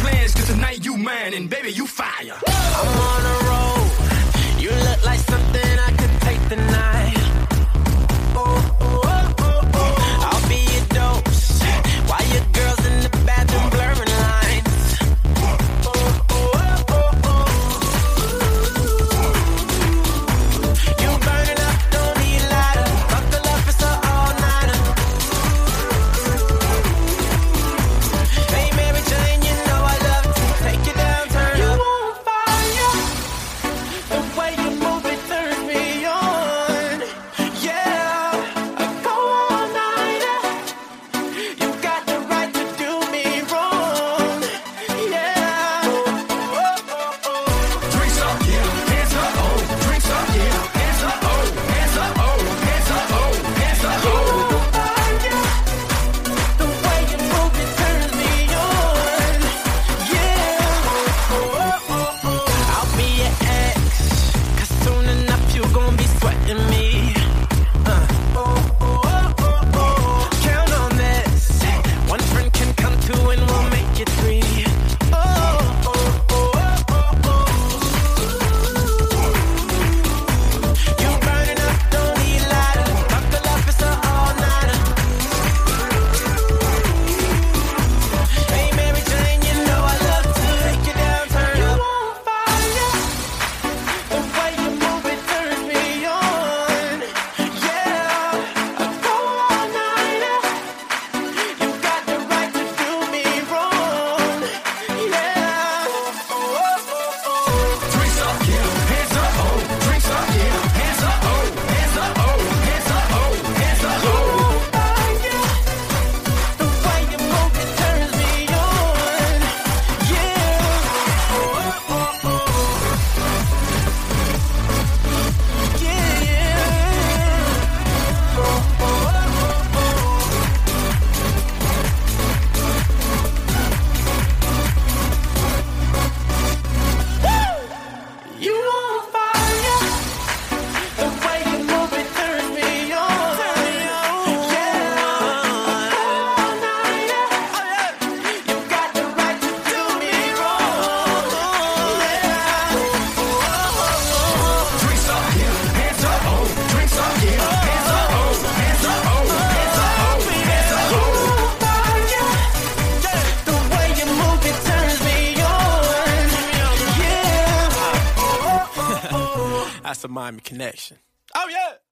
plans, cause tonight you mine, and baby, you fire. I'm on a roll. You look like something I could take tonight. I'll be your dose while your girls in the bathroom blurring lines. You burning up, don't need lighter. Buckle up, it's an all-nighter. Hey Mary Jane, you know I love to take you down, turn up. You on fire. The way you move it turns me on. Yeah, I go all nighter. You got the right to do me wrong. Yeah. Drinks up, yeah, hands up, oh. Drinks up, yeah, hands up, oh. Hands up, oh. Hands up, oh. Hands up, oh. The way you move it turns me on. Yeah. I'll be your ex, 'cause soon enough you gon' be sweating me. Count on this. One friend can come two and we'll make it three. You burning up, don't need lighter. Buckle up, it's an all-nighter. Hey Mary Jane, you know I love to take you down, turn up. You on fire. The way you move it turns me on. Yeah, I go all nighter. You got the right to do me wrong. Yeah. Drinks up, yeah, hands up, oh. Drinks up, yeah, hands up, oh. Hands up, oh. Hands up, oh. Hands up, oh. The way you move it turns me on. Yeah. You on fire. The way you move it turns me on. Yeah. All nighter. You got the right to do me wrong. Yeah. Drinks up, yeah, hands up, oh. Drinks up, yeah, hands up, oh. Hands up, oh. Hands up, oh. Hands up, oh. The way you move it turns me on. Yeah. That's a Miami connection. Oh yeah.